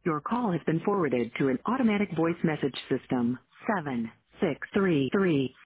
Your call has been forwarded to an automatic voice message system. 7633